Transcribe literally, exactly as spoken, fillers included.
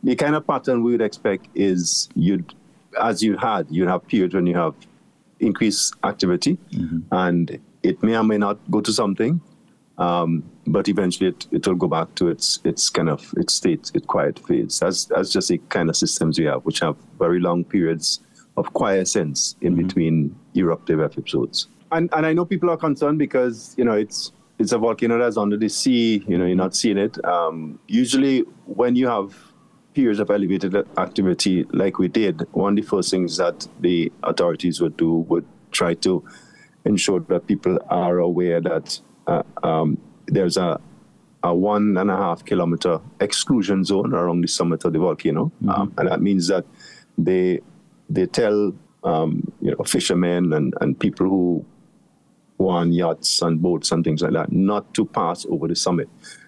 the kind of pattern we would expect is you'd, as you had, you'd have periods when you have increased activity, mm-hmm. and it may or may not go to something, um, but eventually it, it will go back to its its kind of its state, its quiet phase. That's that's just the kind of systems we have, which have very long periods of quiescence in mm-hmm. between eruptive episodes. And and I know people are concerned because, you know, it's it's a volcano that's under the sea. You know, you're not seeing it. Um, usually, when you have periods of elevated activity like we did, one of the first things that the authorities would do would try to ensure that people are aware that uh, um, there's a, a one and a half kilometer exclusion zone around the summit of the volcano. Mm-hmm. Um, and that means that they they tell um, you know, fishermen and, and people who, who are on yachts and boats and things like that not to pass over the summit.